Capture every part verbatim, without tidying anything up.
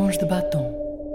Tons de Batom.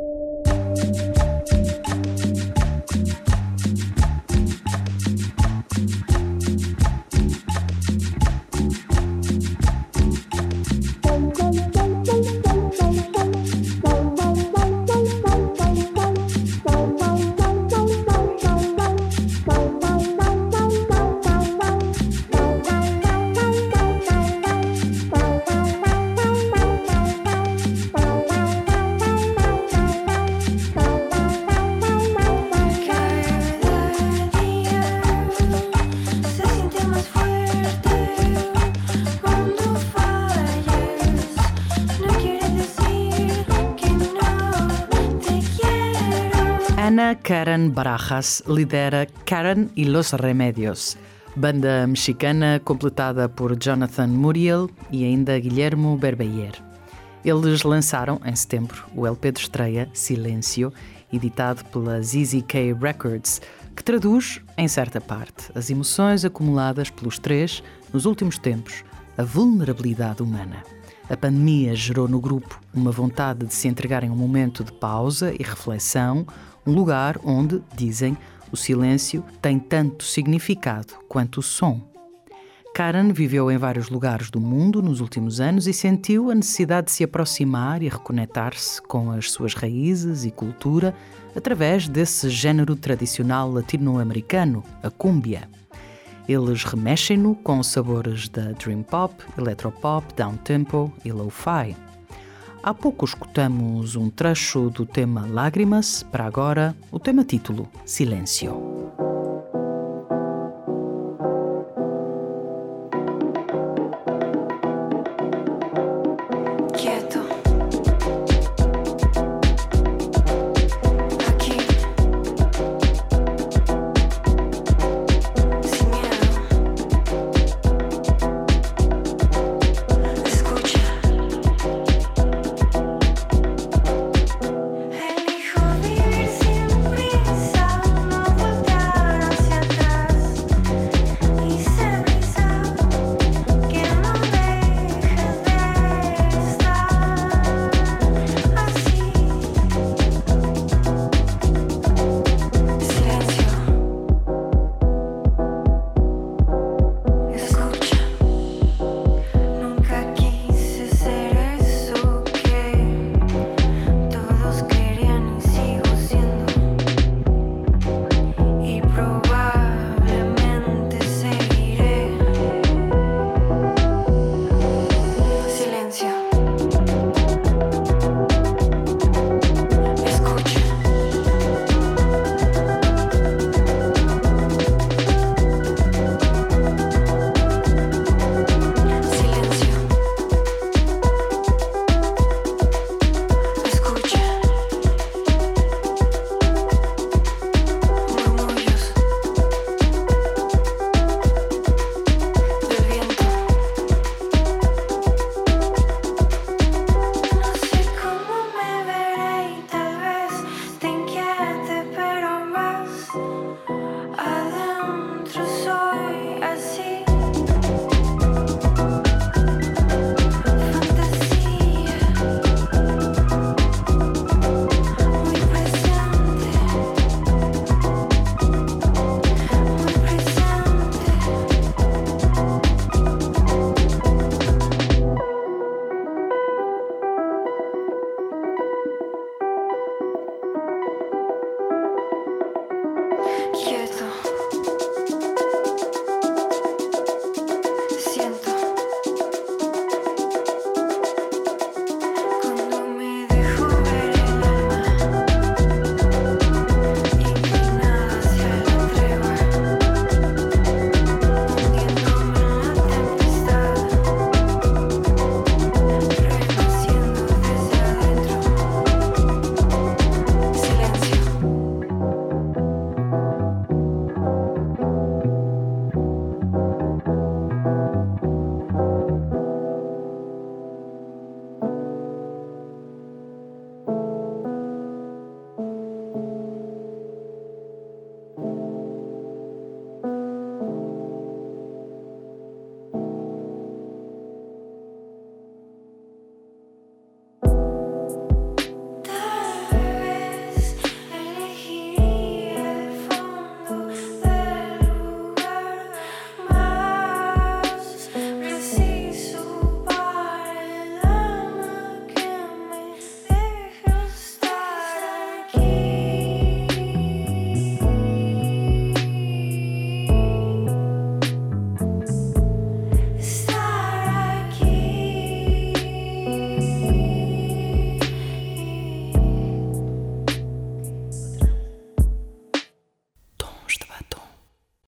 Ana Karen Barajas lidera Karen y los Remedios, banda mexicana completada por Jonathan Muriel e ainda Guillermo Berbeyer. Eles lançaram, em setembro, o L P de estreia Silêncio, editado pela Z Z K Records, que traduz, em certa parte, as emoções acumuladas pelos três nos últimos tempos, a vulnerabilidade humana. A pandemia gerou no grupo uma vontade de se entregarem a um momento de pausa e reflexão, um lugar onde, dizem, o silêncio tem tanto significado quanto o som. Karen viveu em vários lugares do mundo nos últimos anos e sentiu a necessidade de se aproximar e reconectar-se com as suas raízes e cultura através desse género tradicional latino-americano, a cúmbia. Eles remexem-no com sabores da dream pop, electropop, downtempo e lo-fi. Há pouco escutamos um trecho do tema Lágrimas, para agora o tema título, Silêncio.